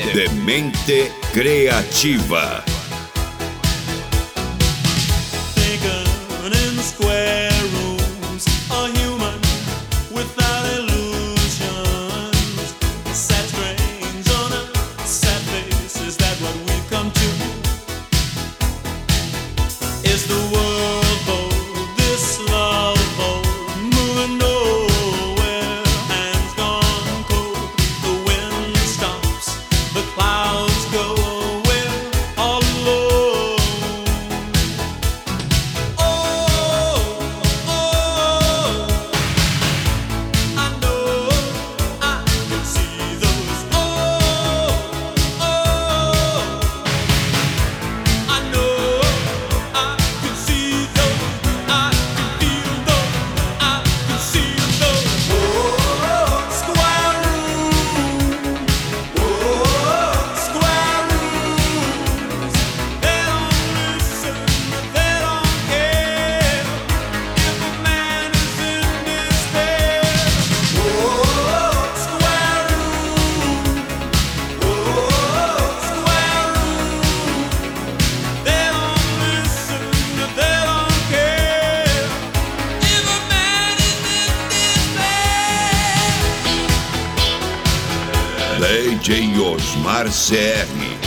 Demente Criativa. Taken in square rooms, a human without illusions. Sad strange on a sad face, is that what we've come to? Is the world bold, this love bold, moving nowhere, hands gone cold, the wind stops, the clouds go away, all alone. Oh, oh, I know I can see those. Oh, oh, I know I can see those. I can feel those. I can see those. Oh, square room. Oh, square rooms. They don't listen, they don't care if a man is in despair. Oh, square room. Oh, square room. They don't listen, they don't care if a man is in despair. DJ Osmar CR.